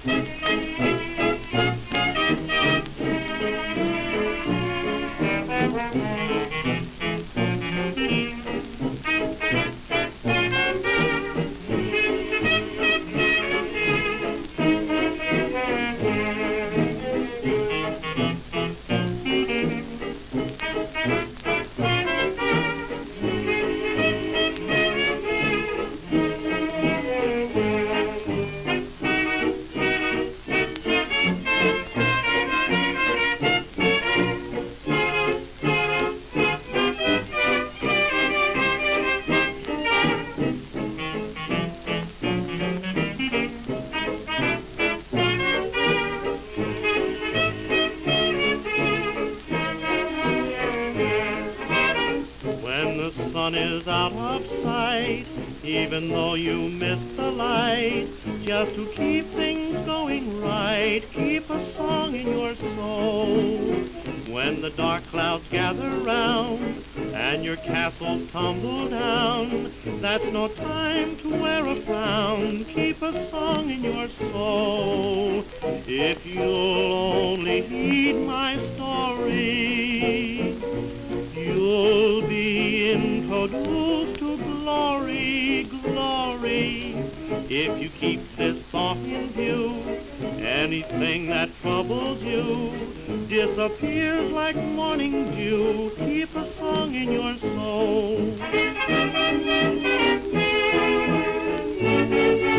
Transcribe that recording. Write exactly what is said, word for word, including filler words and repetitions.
When the sun is out of sight, even though you miss the light, just to keep things going right, keep a song in your soul. When the dark clouds gather round and your castles tumble down, that's no time to wear a frown. Keep a song in your soul. If you'll only heed my story, you'll be introduced to glory, glory. If you keep this thought in view, anything that troubles you disappears like morning dew. Keep a song in your soul.